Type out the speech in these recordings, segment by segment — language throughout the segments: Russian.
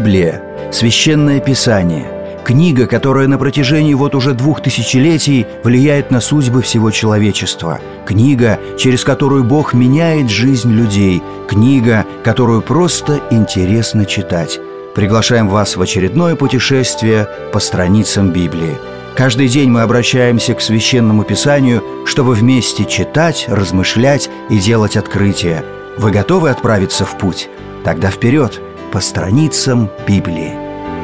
Библия – Священное Писание, книга, которая на протяжении уже 2000 влияет на судьбы всего человечества, книга, через которую Бог меняет жизнь людей, книга, которую просто интересно читать. Приглашаем вас в очередное путешествие по страницам Библии. Каждый день мы обращаемся к Священному Писанию, чтобы вместе читать, размышлять и делать открытия. Вы готовы отправиться в путь? Тогда вперед, по страницам Библии.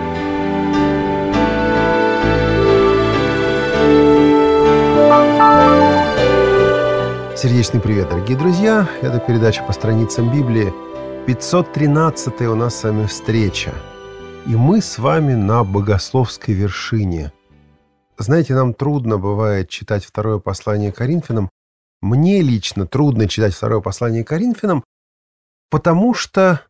Сердечный привет, дорогие друзья! Это передача по страницам Библии. 513-я у нас с вами встреча. И мы с вами на богословской вершине. Знаете, нам трудно бывает читать второе послание Коринфянам. Мне лично трудно читать второе послание Коринфянам, потому что,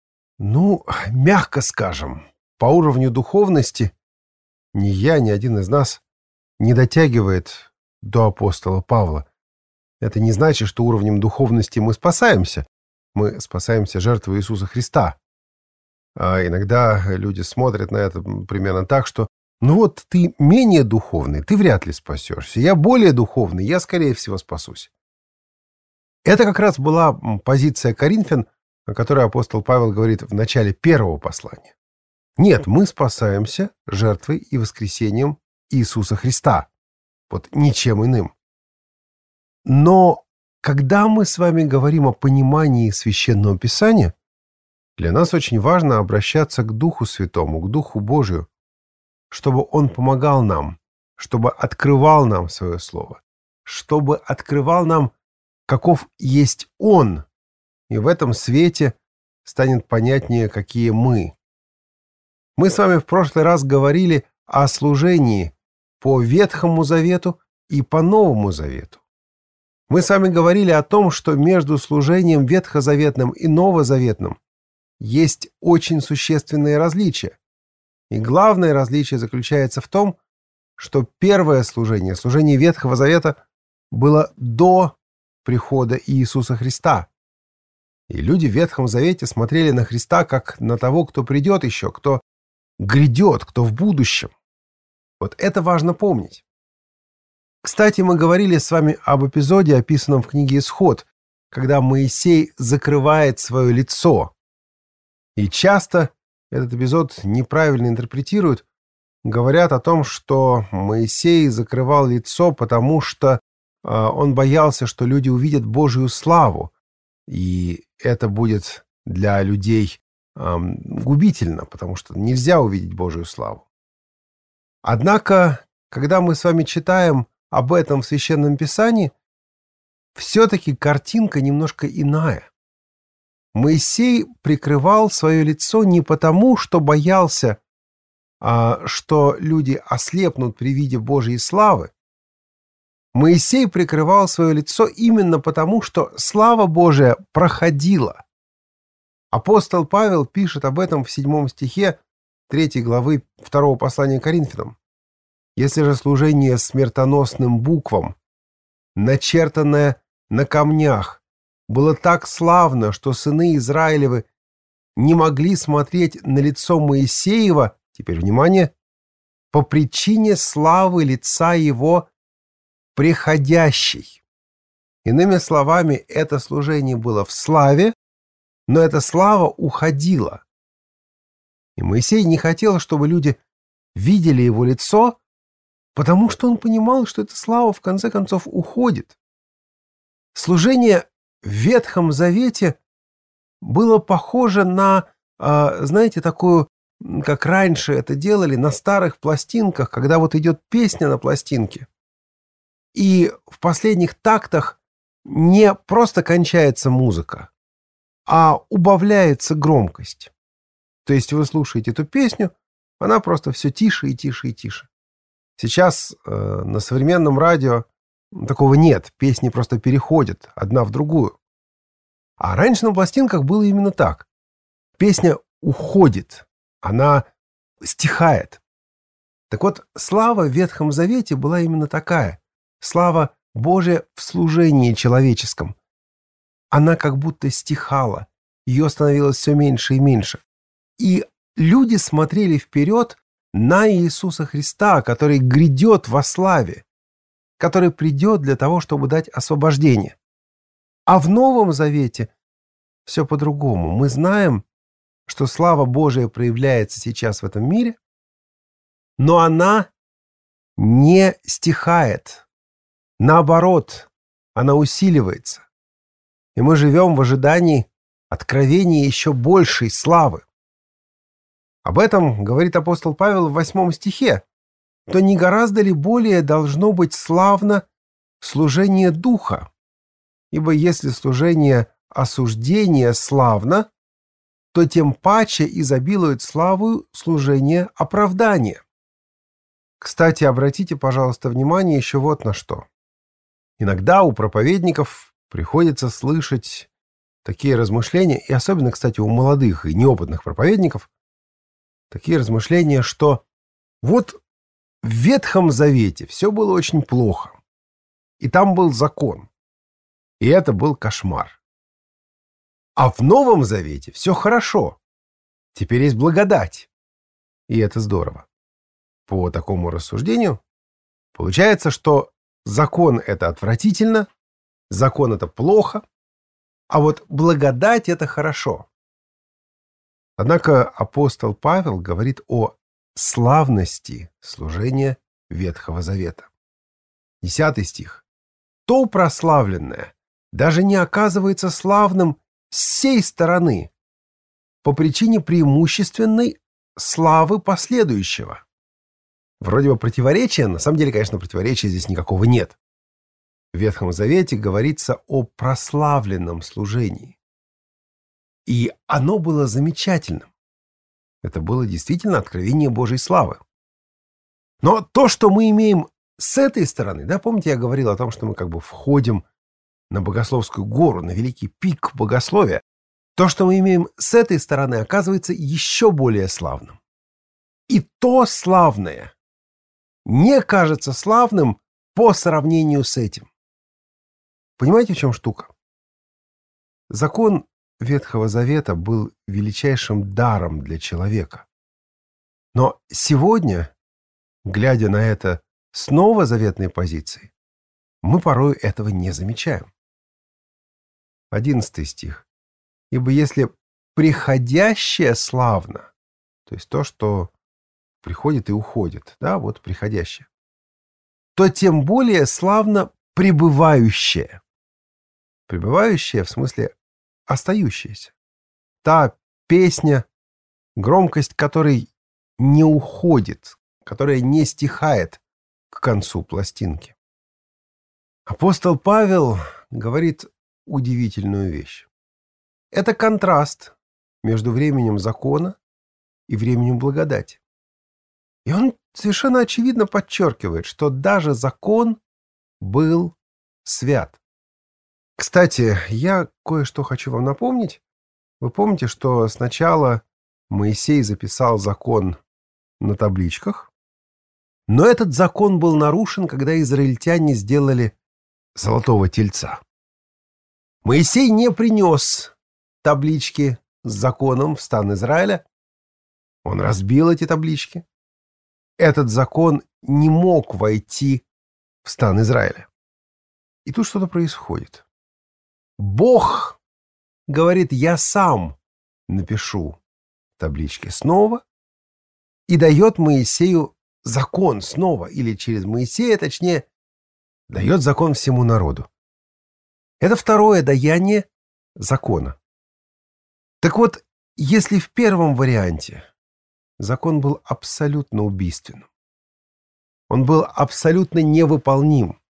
мягко скажем, по уровню духовности ни я, ни один из нас не дотягивает до апостола Павла. Это не значит, что уровнем духовности мы спасаемся. Мы спасаемся жертвой Иисуса Христа. А иногда люди смотрят на это примерно так, что ты менее духовный, ты вряд ли спасешься. Я более духовный, я, скорее всего, спасусь. Это как раз была позиция Коринфян, о которой апостол Павел говорит в начале первого послания. Нет, мы спасаемся жертвой и воскресением Иисуса Христа. Ничем иным. Но когда мы с вами говорим о понимании Священного Писания, для нас очень важно обращаться к Духу Святому, к Духу Божию, чтобы Он помогал нам, чтобы открывал нам свое Слово, чтобы открывал нам, каков есть Он, и в этом свете станет понятнее, какие мы. Мы с вами в прошлый раз говорили о служении по Ветхому Завету и по Новому Завету. Мы с вами говорили о том, что между служением ветхозаветным и новозаветным есть очень существенные различия. И главное различие заключается в том, что первое служение, служение Ветхого Завета, было до прихода Иисуса Христа. И люди в Ветхом Завете смотрели на Христа как на того, кто придет еще, кто грядет, кто в будущем. Это важно помнить. Кстати, мы говорили с вами об эпизоде, описанном в книге «Исход», когда Моисей закрывает свое лицо. И часто этот эпизод неправильно интерпретируют, говорят о том, что Моисей закрывал лицо, потому что он боялся, что люди увидят Божию славу, и это будет для людей губительно, потому что нельзя увидеть Божию славу. Однако, когда мы с вами читаем об этом в Священном Писании, все-таки картинка немножко иная. Моисей прикрывал свое лицо не потому, что боялся, что люди ослепнут при виде Божьей славы. Моисей прикрывал свое лицо именно потому, что слава Божия проходила. Апостол Павел пишет об этом в 7 стихе 3 главы 2 послания Коринфянам. «Если же служение смертоносным буквам, начертанное на камнях, было так славно, что сыны Израилевы не могли смотреть на лицо Моисеева, теперь внимание, по причине славы лица его приходящей». Иными словами, это служение было в славе, но эта слава уходила. И Моисей не хотел, чтобы люди видели его лицо, потому что он понимал, что эта слава в конце концов уходит. Служение в Ветхом Завете было похоже на, такую, как раньше это делали, на старых пластинках, когда идет песня на пластинке, и в последних тактах не просто кончается музыка, а убавляется громкость. То есть вы слушаете эту песню, она просто все тише и тише и тише. Сейчас на современном радио такого нет, песни просто переходят одна в другую. А раньше на пластинках было именно так. Песня уходит, она стихает. Так вот, слава в Ветхом Завете была именно такая. Слава Божия в служении человеческом. Она как будто стихала, ее становилось все меньше и меньше. И люди смотрели вперед на Иисуса Христа, который грядет во славе, который придет для того, чтобы дать освобождение. А в Новом Завете все по-другому. Мы знаем, что слава Божия проявляется сейчас в этом мире, но она не стихает. Наоборот, она усиливается. И мы живем в ожидании откровения еще большей славы. Об этом говорит апостол Павел в 8 стихе. То не гораздо ли более должно быть славно служение Духа? Ибо если служение осуждения славно, то тем паче изобилует славою служение оправдания. Кстати, обратите, пожалуйста, внимание еще вот на что. Иногда у проповедников приходится слышать такие размышления, и особенно, кстати, у молодых и неопытных проповедников, такие размышления, что вот в Ветхом Завете все было очень плохо, и там был закон, и это был кошмар. А в Новом Завете все хорошо, теперь есть благодать, и это здорово. По такому рассуждению получается, что закон — это отвратительно, закон — это плохо, а вот благодать — это хорошо. Однако апостол Павел говорит о славности служения Ветхого Завета. 10 стих. То прославленное даже не оказывается славным с сей стороны по причине преимущественной славы последующего. Вроде бы противоречия, на самом деле, конечно, противоречия здесь никакого нет. В Ветхом Завете говорится о прославленном служении. И оно было замечательным. Это было действительно откровение Божьей славы. Но то, что мы имеем с этой стороны, да, помните, я говорил о том, что мы как бы входим на богословскую гору, на великий пик богословия, то, что мы имеем с этой стороны, оказывается еще более славным. И то славное не кажется славным по сравнению с этим. Понимаете, в чем штука? Закон Ветхого Завета был величайшим даром для человека. Но сегодня, глядя на это с новозаветной позиции, мы порой этого не замечаем. 11 стих. Ибо если приходящее славно, то есть то, что приходит и уходит, да, вот приходящее, то тем более славно пребывающее. Пребывающее в смысле остающееся. Та песня, громкость которой не уходит, которая не стихает к концу пластинки. Апостол Павел говорит удивительную вещь. Это контраст между временем закона и временем благодати. И он совершенно очевидно подчеркивает, что даже закон был свят. Кстати, я кое-что хочу вам напомнить. Вы помните, что сначала Моисей записал закон на табличках, но этот закон был нарушен, когда израильтяне сделали золотого тельца. Моисей не принес таблички с законом в стан Израиля. Он разбил эти таблички. Этот закон не мог войти в стан Израиля. И тут что-то происходит. Бог говорит: я сам напишу таблички снова, и дает Моисею закон снова, или через Моисея, точнее, дает закон всему народу. Это второе даяние закона. Так вот, если в первом варианте закон был абсолютно убийственным, он был абсолютно невыполним,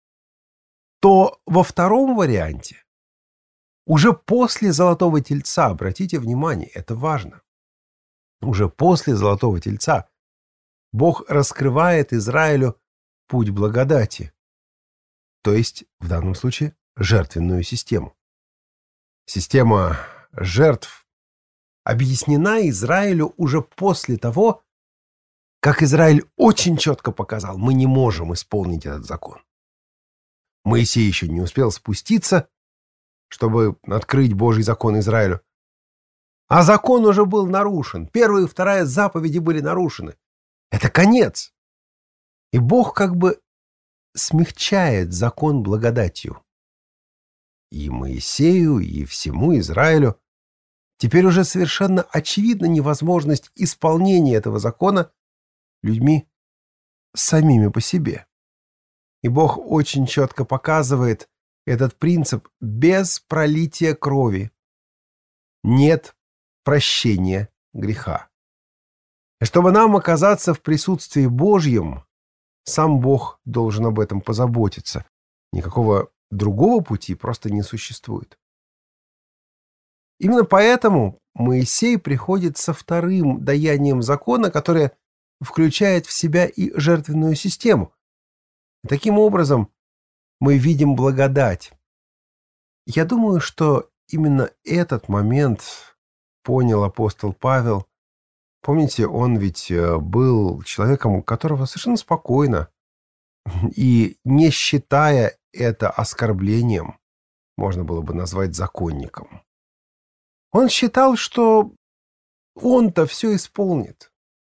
то во втором варианте, уже после Золотого Тельца, обратите внимание, это важно, уже после Золотого Тельца Бог раскрывает Израилю путь благодати, то есть, в данном случае, жертвенную систему. Система жертв объяснена Израилю уже после того, как Израиль очень четко показал: мы не можем исполнить этот закон. Моисей еще не успел спуститься, чтобы открыть Божий закон Израилю. А закон уже был нарушен. Первая и вторая заповеди были нарушены. Это конец. И Бог как бы смягчает закон благодатью. И Моисею, и всему Израилю теперь уже совершенно очевидна невозможность исполнения этого закона людьми самими по себе. И Бог очень четко показывает этот принцип: без пролития крови нет прощения греха. И чтобы нам оказаться в присутствии Божьем, сам Бог должен об этом позаботиться. Никакого другого пути просто не существует. Именно поэтому Моисей приходит со вторым даянием закона, которое включает в себя и жертвенную систему. И таким образом мы видим благодать. Я думаю, что именно этот момент понял апостол Павел. Помните, он ведь был человеком, у которого совершенно спокойно и не считая это оскорблением, можно было бы назвать законником. Он считал, что он-то все исполнит.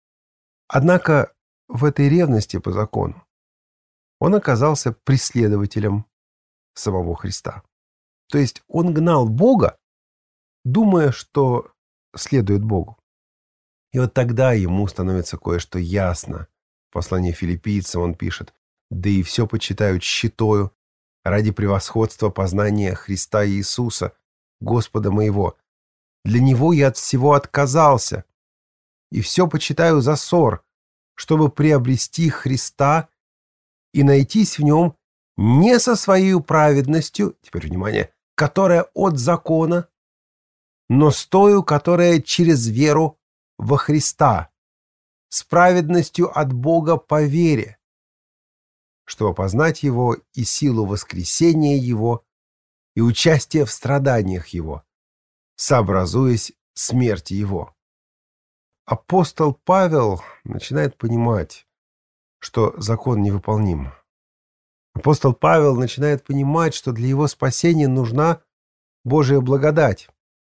Однако в этой ревности по закону он оказался преследователем самого Христа. То есть он гнал Бога, думая, что следует Богу. И вот тогда ему становится кое-что ясно. В послании филиппийцам он пишет: «Да и все почитают щитою ради превосходства познания Христа Иисуса, Господа моего. Для Него я от всего отказался, и все почитаю за ссор, чтобы приобрести Христа и найтись в Нем не со своей праведностью, теперь внимание, которая от закона, но с тою, которая через веру во Христа, с праведностью от Бога по вере, чтобы познать Его и силу воскресения Его и участие в страданиях Его, сообразуясь смерти Его». Апостол Павел начинает понимать, что закон невыполним. Апостол Павел начинает понимать, что для его спасения нужна Божья благодать.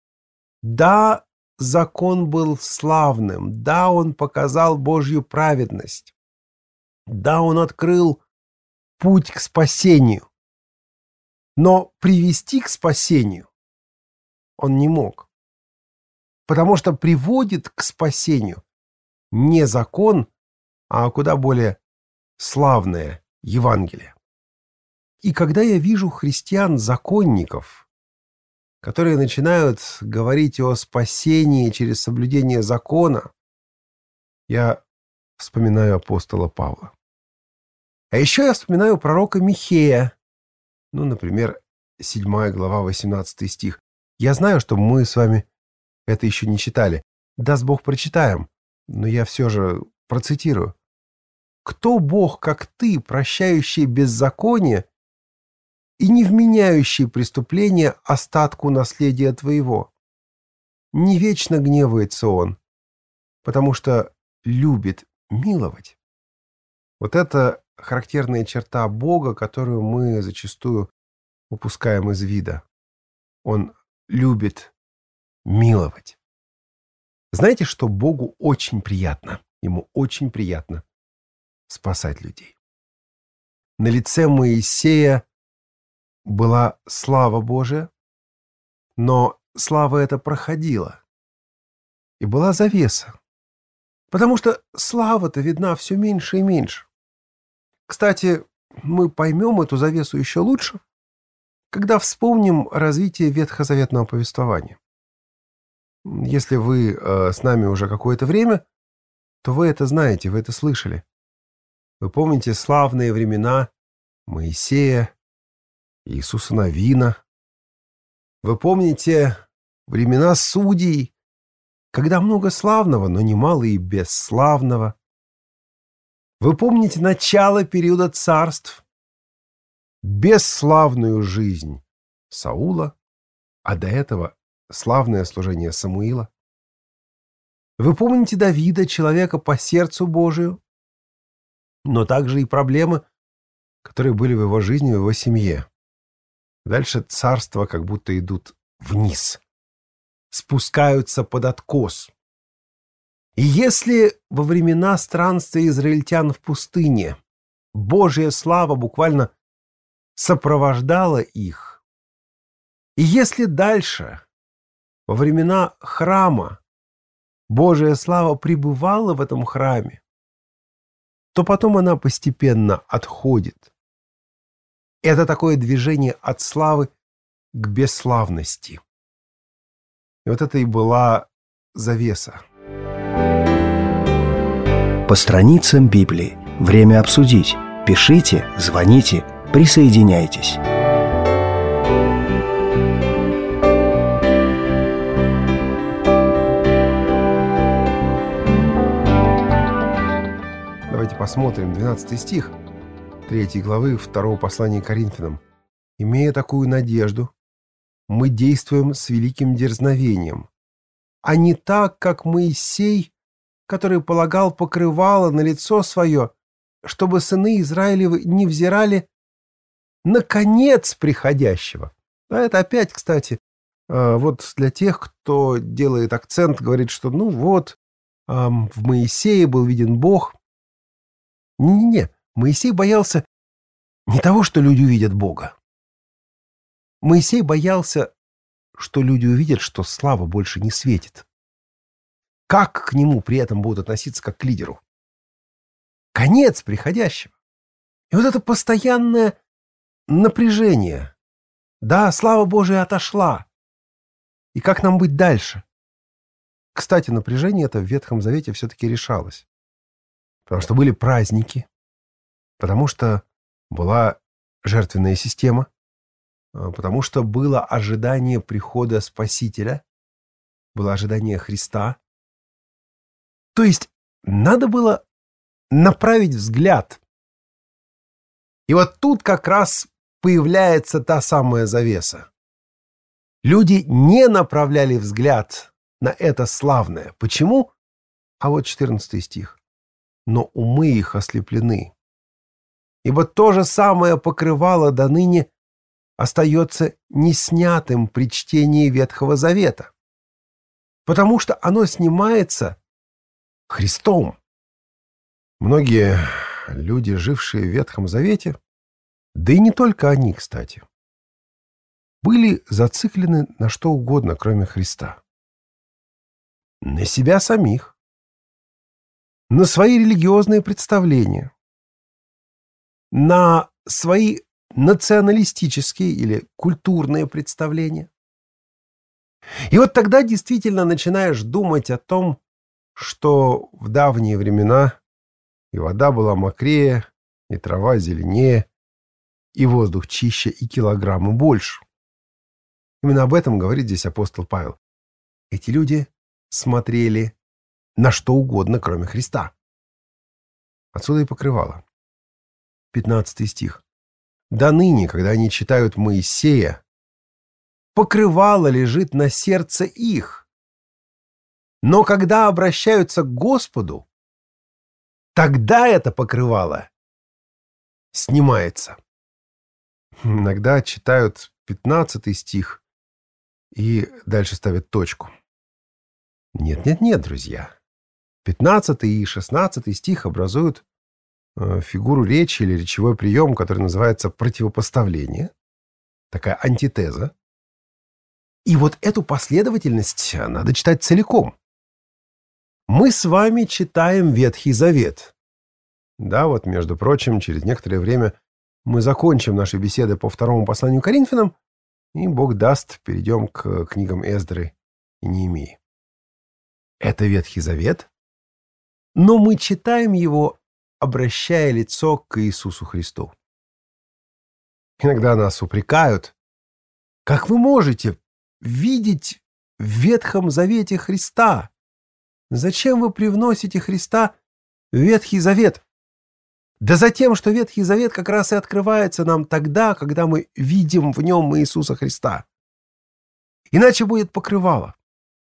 Да, закон был славным, да, он показал Божью праведность, да, он открыл путь к спасению, но привести к спасению он не мог, потому что приводит к спасению не закон, а куда более славное Евангелие. И когда я вижу христиан-законников, которые начинают говорить о спасении через соблюдение закона, я вспоминаю апостола Павла. А еще я вспоминаю пророка Михея. Например, 7 глава, 18 стих. Я знаю, что мы с вами это еще не читали. Даст Бог, прочитаем. Но я все же процитирую. «Кто Бог, как ты, прощающий беззаконие и не вменяющий преступления остатку наследия твоего? Не вечно гневается он, потому что любит миловать». Вот это характерная черта Бога, которую мы зачастую упускаем из вида. Он любит миловать. Знаете, что Богу очень приятно? Ему очень приятно спасать людей. На лице Моисея была слава Божия, но слава эта проходила. И была завеса, потому что слава-то видна все меньше и меньше. Кстати, мы поймем эту завесу еще лучше, когда вспомним развитие ветхозаветного повествования. Если вы с нами уже какое-то время, то вы это знаете, вы это слышали. Вы помните славные времена Моисея, Иисуса Навина. Вы помните времена судей, когда много славного, но немало и бесславного. Вы помните начало периода царств, бесславную жизнь Саула, а до этого славное служение Самуила. Вы помните Давида, человека по сердцу Божию, но также и проблемы, которые были в его жизни, в его семье. Дальше царства как будто идут вниз. спускаются под откос. И если во времена странствия израильтян в пустыне Божья слава буквально сопровождала их, и если дальше, во времена храма, Божья слава пребывала в этом храме, то потом она постепенно отходит. Это такое движение от славы к бесславности. И вот это и была завеса. По страницам Библии. Время обсудить. Пишите, звоните, присоединяйтесь. Давайте посмотрим 12 стих 3 главы 2 послания к Коринфянам. «Имея такую надежду, мы действуем с великим дерзновением, а не так, как Моисей, который полагал покрывало на лицо свое, чтобы сыны Израилевы не взирали на конец приходящего». А это опять, кстати, вот для тех, кто делает акцент, говорит, что в Моисее был виден Бог. Не-не-не, Моисей боялся не того, что люди увидят Бога. Моисей боялся, что люди увидят, что слава больше не светит. Как к нему при этом будут относиться как к лидеру? Конец приходящего. И вот это постоянное напряжение. Да, слава Божия отошла. И как нам быть дальше? Кстати, напряжение это в Ветхом Завете все-таки решалось. Потому что были праздники, потому что была жертвенная система, потому что было ожидание прихода Спасителя, было ожидание Христа. То есть надо было направить взгляд. И вот тут как раз появляется та самая завеса. Люди не направляли взгляд на это славное. Почему? А вот 14 стих. «Но умы их ослеплены. Ибо то же самое покрывало до ныне остается неснятым при чтении Ветхого Завета, потому что оно снимается Христом». Многие люди, жившие в Ветхом Завете, да и не только они, кстати, были зациклены на что угодно, кроме Христа. На себя самих, на свои религиозные представления, на свои националистические или культурные представления. И вот тогда действительно начинаешь думать о том, что в давние времена и вода была мокрее, и трава зеленее, и воздух чище, и килограммы больше. Именно об этом говорит здесь апостол Павел. Эти люди смотрели на что угодно, кроме Христа. Отсюда и покрывало. 15 стих. «До ныне, когда они читают Моисея, покрывало лежит на сердце их. Но когда обращаются к Господу, тогда это покрывало снимается». Иногда читают 15 стих и дальше ставят точку. Нет, друзья. 15 и 16 стих образуют фигуру речи или речевой прием, который называется противопоставление, такая антитеза. И вот эту последовательность надо читать целиком. Мы с вами читаем Ветхий Завет. Да, вот, между прочим, через некоторое время мы закончим наши беседы по второму посланию к Коринфянам, и, Бог даст, перейдем к книгам Эздры и Неемии. Это Ветхий Завет, но мы читаем его, обращая лицо к Иисусу Христу. Иногда нас упрекают. Как вы можете видеть в Ветхом Завете Христа? Зачем вы привносите Христа в Ветхий Завет? Да за тем, что Ветхий Завет как раз и открывается нам тогда, когда мы видим в нем Иисуса Христа. Иначе будет покрывало.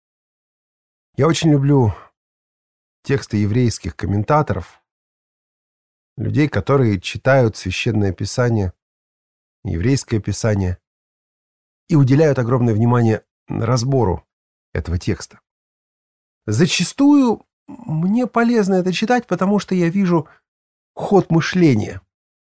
Я очень люблю тексты еврейских комментаторов, людей, которые читают Священное Писание, еврейское Писание, и уделяют огромное внимание разбору этого текста. Зачастую мне полезно это читать, потому что я вижу ход мышления.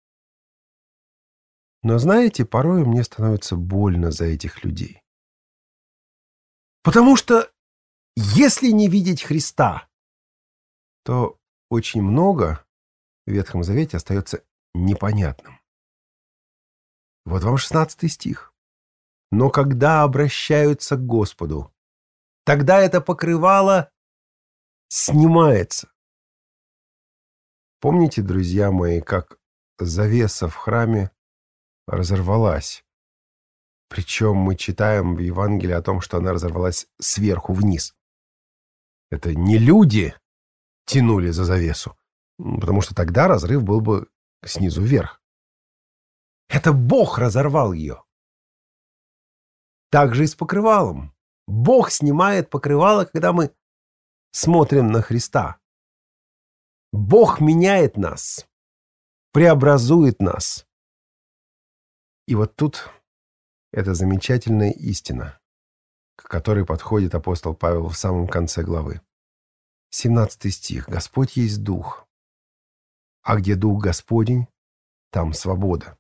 Но знаете, порой мне становится больно за этих людей. Потому что если не видеть Христа, то очень много в Ветхом Завете остается непонятным. Вот вам 16 стих. «Но когда обращаются к Господу, тогда это покрывало снимается». Помните, друзья мои, как завеса в храме разорвалась? Причем мы читаем в Евангелии о том, что она разорвалась сверху вниз. Это не люди тянули за завесу, потому что тогда разрыв был бы снизу вверх. Это Бог разорвал ее. Так же и с покрывалом. Бог снимает покрывало, когда мы смотрим на Христа. Бог меняет нас, преобразует нас. И вот тут эта замечательная истина, к которой подходит апостол Павел в самом конце главы. 17 стих. «Господь есть Дух, а где Дух Господень, там свобода».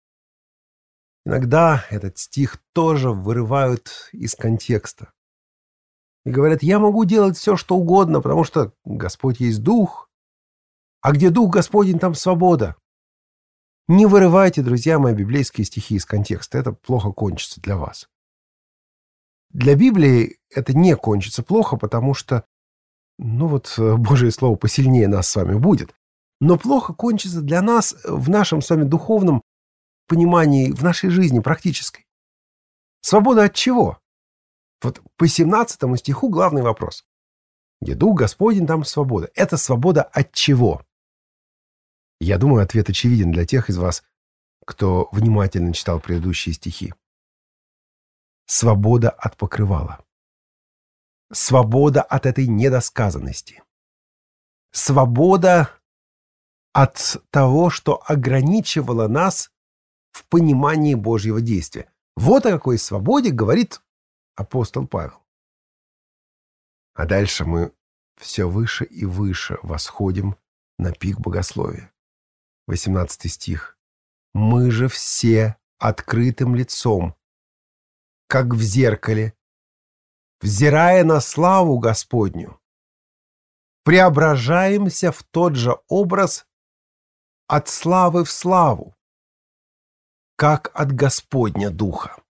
Иногда этот стих тоже вырывают из контекста. И говорят, я могу делать все, что угодно, потому что Господь есть Дух, а где Дух Господень, там свобода. Не вырывайте, друзья мои, библейские стихи из контекста. Это плохо кончится для вас. Для Библии это не кончится плохо, потому что, Божье Слово посильнее нас с вами будет. Но плохо кончится для нас в нашем с вами духовном понимании, в нашей жизни практической. Свобода от чего? Вот по 17 стиху главный вопрос. Где Дух Господень, там свобода. Это свобода от чего? Я думаю, ответ очевиден для тех из вас, кто внимательно читал предыдущие стихи. Свобода от покрывала. Свобода от этой недосказанности. Свобода от того, что ограничивало нас в понимании Божьего действия. Вот о какой свободе говорит апостол Павел. А дальше мы все выше и выше восходим на пик богословия. 18 стих. «Мы же все открытым лицом, как в зеркале, взирая на славу Господню, преображаемся в тот же образ от славы в славу, как от Господня Духа».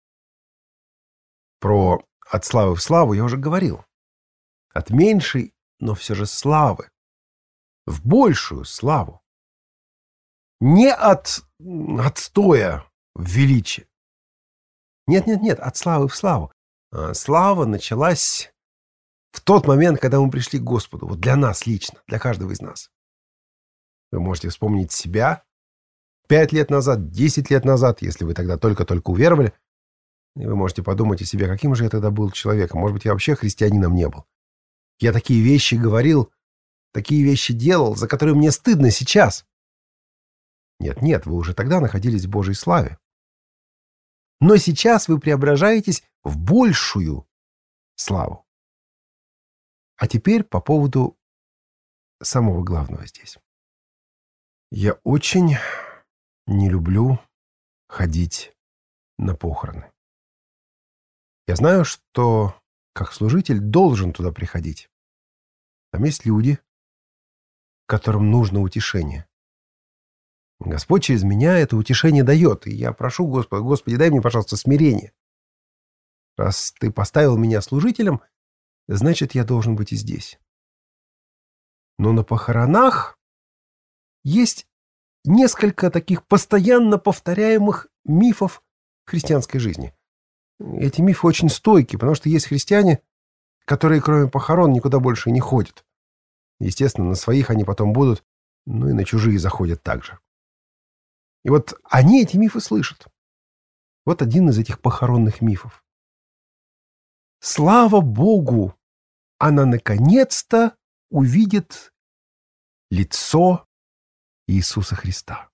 Про «от славы в славу» я уже говорил. От меньшей, но все же славы, в большую славу. Не от отстоя в величие. Нет, от славы в славу. Слава началась в тот момент, когда мы пришли к Господу. Вот для нас лично, для каждого из нас. Вы можете вспомнить себя 5 лет назад, 10 лет назад, если вы тогда только-только уверовали. И вы можете подумать о себе, каким же я тогда был человеком. Может быть, я вообще христианином не был. Я такие вещи говорил, такие вещи делал, за которые мне стыдно сейчас. Нет, вы уже тогда находились в Божьей славе. Но сейчас вы преображаетесь в большую славу. А теперь по поводу самого главного здесь. Я очень не люблю ходить на похороны. Я знаю, что как служитель должен туда приходить. Там есть люди, которым нужно утешение. Господь через меня это утешение дает, и я прошу Господа: Господи, дай мне, пожалуйста, смирение. Раз ты поставил меня служителем, значит, я должен быть и здесь. Но на похоронах есть несколько таких постоянно повторяемых мифов христианской жизни. Эти мифы очень стойкие, потому что есть христиане, которые кроме похорон никуда больше не ходят. Естественно, на своих они потом будут, и на чужие заходят также. И вот они эти мифы слышат. Вот один из этих похоронных мифов. Слава Богу, она наконец-то увидит лицо Иисуса Христа.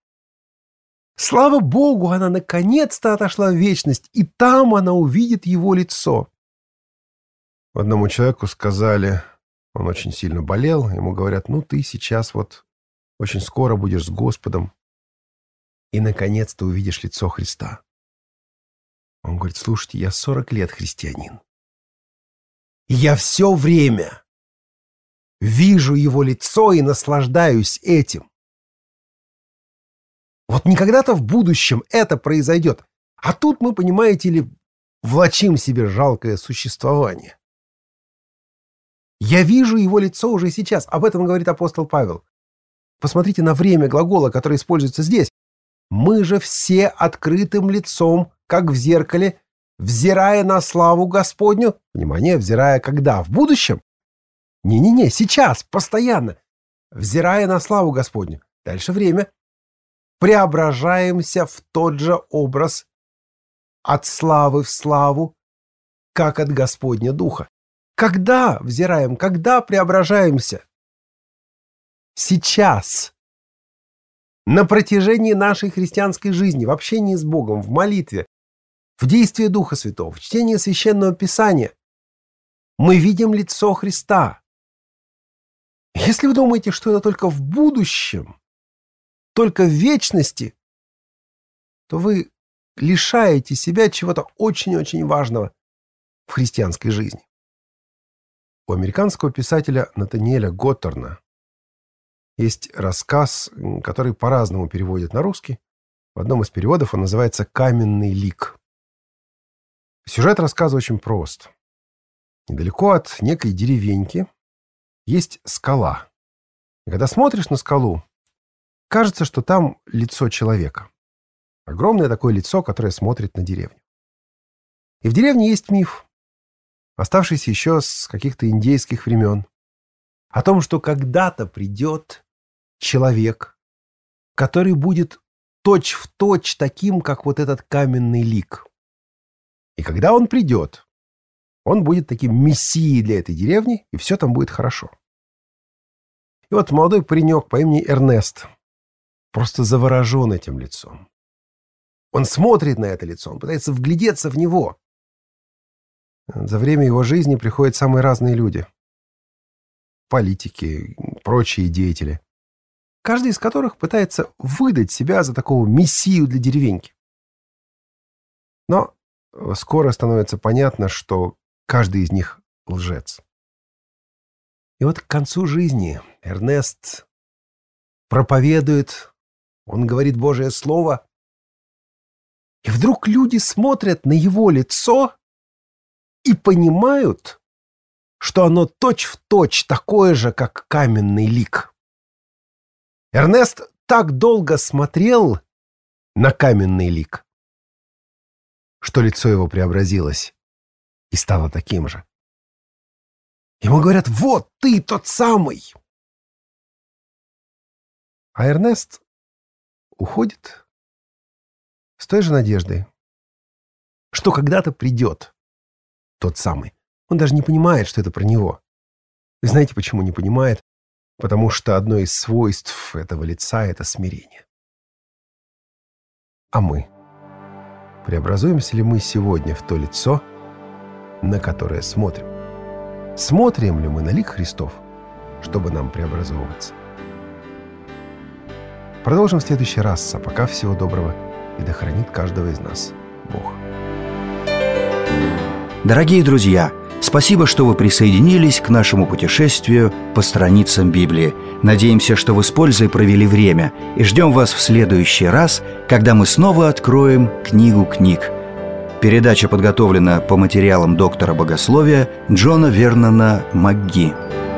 Слава Богу, она наконец-то отошла в вечность, и там она увидит Его лицо. Одному человеку сказали, он очень сильно болел, ему говорят, ну ты сейчас вот очень скоро будешь с Господом и наконец-то увидишь лицо Христа. Он говорит, слушайте, я 40 лет христианин. И я все время вижу его лицо и наслаждаюсь этим. Вот не когда-то в будущем это произойдет. А тут мы, понимаете ли, влачим себе жалкое существование. Я вижу его лицо уже сейчас. Об этом говорит апостол Павел. Посмотрите на время глагола, которое используется здесь. Мы же все открытым лицом, как в зеркале, взирая на славу Господню. Внимание, взирая когда? В будущем? Не-не-не, сейчас, постоянно. Взирая на славу Господню. Дальше время. Преображаемся в тот же образ от славы в славу, как от Господня Духа. Когда взираем, когда преображаемся? Сейчас. На протяжении нашей христианской жизни, в общении с Богом, в молитве, в действии Духа Святого, в чтении Священного Писания мы видим лицо Христа. Если вы думаете, что это только в будущем, только в вечности, то вы лишаете себя чего-то очень-очень важного в христианской жизни. У американского писателя Натаниэля Готтерна есть рассказ, который по-разному переводят на русский. В одном из переводов он называется «Каменный лик». Сюжет рассказа очень прост. Недалеко от некой деревеньки есть скала. И когда смотришь на скалу, кажется, что там лицо человека. Огромное такое лицо, которое смотрит на деревню. И в деревне есть миф, оставшийся еще с каких-то индейских времен, о том, что когда-то придет человек, который будет точь-в-точь таким, как вот этот каменный лик. И когда он придет, он будет таким мессией для этой деревни, и все там будет хорошо. И вот молодой паренек по имени Эрнест просто заворожен этим лицом. Он смотрит на это лицо, он пытается вглядеться в него. За время его жизни приходят самые разные люди. Политики, прочие деятели. Каждый из которых пытается выдать себя за такого мессию для деревеньки. Но скоро становится понятно, что каждый из них лжец. И вот к концу жизни Эрнест проповедует, он говорит Божие Слово, и вдруг люди смотрят на его лицо и понимают, что оно точь-в-точь такое же, как каменный лик. Эрнест так долго смотрел на каменный лик, что лицо его преобразилось и стало таким же. Ему говорят: вот ты тот самый. А Эрнест уходит с той же надеждой, что когда-то придет тот самый. Он даже не понимает, что это про него. И знаете, почему не понимает? Потому что одно из свойств этого лица — это смирение. А мы? Преобразуемся ли мы сегодня в то лицо, на которое смотрим? Смотрим ли мы на лик Христов, чтобы нам преобразовываться? Продолжим в следующий раз, а пока всего доброго, и да хранит каждого из нас Бог. Дорогие друзья, спасибо, что вы присоединились к нашему путешествию по страницам Библии. Надеемся, что вы с пользой провели время, и ждем вас в следующий раз, когда мы снова откроем книгу книг. Передача подготовлена по материалам доктора богословия Джона Вернона МакГи.